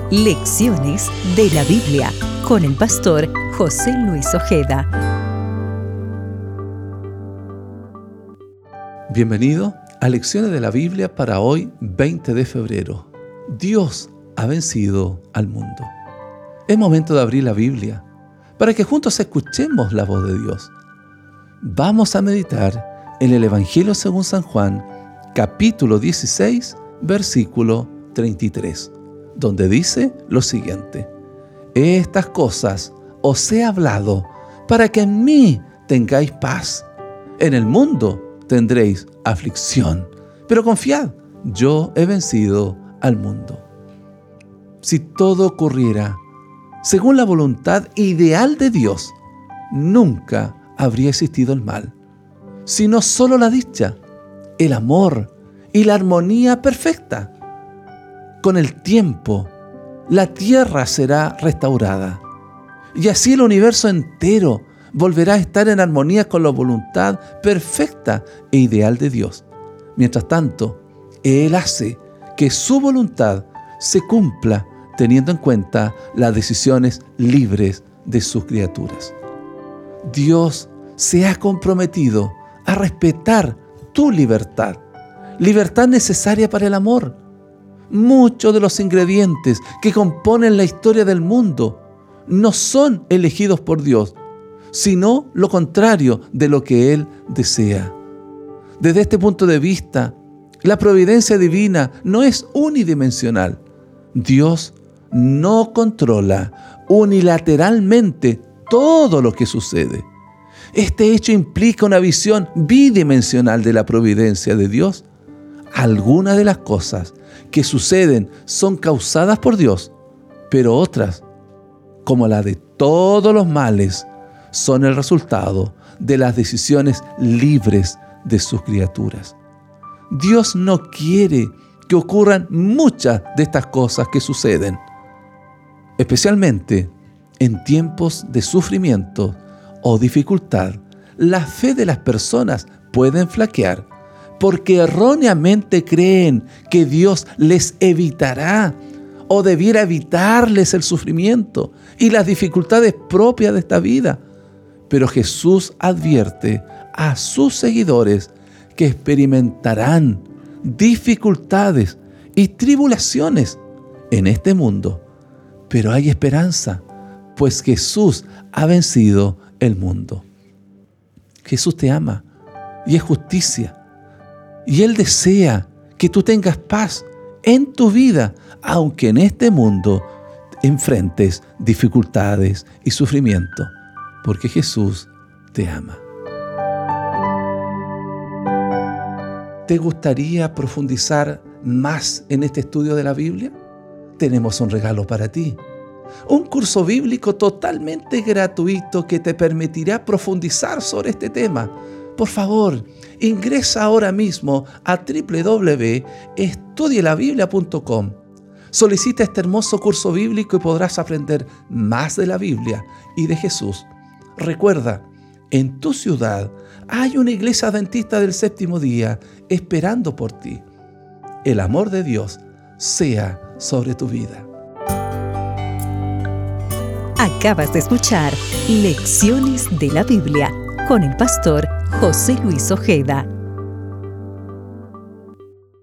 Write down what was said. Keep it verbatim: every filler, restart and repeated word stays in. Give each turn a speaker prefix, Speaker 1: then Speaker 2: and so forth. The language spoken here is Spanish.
Speaker 1: Lecciones de la Biblia con el pastor José Luis Ojeda.
Speaker 2: Bienvenido a Lecciones de la Biblia para hoy, veinte de febrero. Dios ha vencido al mundo. Es momento de abrir la Biblia para que juntos escuchemos la voz de Dios. Vamos a meditar en el Evangelio según San Juan, capítulo dieciséis, versículo treinta y tres, donde dice lo siguiente: Estas cosas os he hablado para que en mí tengáis paz. En el mundo tendréis aflicción, pero confiad, yo he vencido al mundo. Si todo ocurriera según la voluntad ideal de Dios, nunca habría existido el mal, sino solo la dicha, el amor y la armonía perfecta. Con el tiempo, la tierra será restaurada y así el universo entero volverá a estar en armonía con la voluntad perfecta e ideal de Dios. Mientras tanto, Él hace que su voluntad se cumpla teniendo en cuenta las decisiones libres de sus criaturas. Dios se ha comprometido a respetar tu libertad, libertad necesaria para el amor. Muchos de los ingredientes que componen la historia del mundo no son elegidos por Dios, sino lo contrario de lo que Él desea. Desde este punto de vista, la providencia divina no es unidimensional. Dios no controla unilateralmente todo lo que sucede. Este hecho implica una visión bidimensional de la providencia de Dios. Algunas de las cosas que suceden son causadas por Dios, pero otras, como la de todos los males, son el resultado de las decisiones libres de sus criaturas. Dios no quiere que ocurran muchas de estas cosas que suceden, especialmente en tiempos de sufrimiento o dificultad. La fe de las personas puede flaquear porque erróneamente creen que Dios les evitará o debiera evitarles el sufrimiento y las dificultades propias de esta vida. Pero Jesús advierte a sus seguidores que experimentarán dificultades y tribulaciones en este mundo. Pero hay esperanza, pues Jesús ha vencido el mundo. Jesús te ama y es justicia. Y Él desea que tú tengas paz en tu vida, aunque en este mundo enfrentes dificultades y sufrimiento, porque Jesús te ama. ¿Te gustaría profundizar más en este estudio de la Biblia? Tenemos un regalo para ti. Un curso bíblico totalmente gratuito que te permitirá profundizar sobre este tema. Por favor, ingresa ahora mismo a doble u doble u doble u punto estudie la biblia punto com. Solicita este hermoso curso bíblico y podrás aprender más de la Biblia y de Jesús. Recuerda, en tu ciudad hay una iglesia adventista del séptimo día esperando por ti. El amor de Dios sea sobre tu vida.
Speaker 1: Acabas de escuchar Lecciones de la Biblia con el pastor José Luis Ojeda.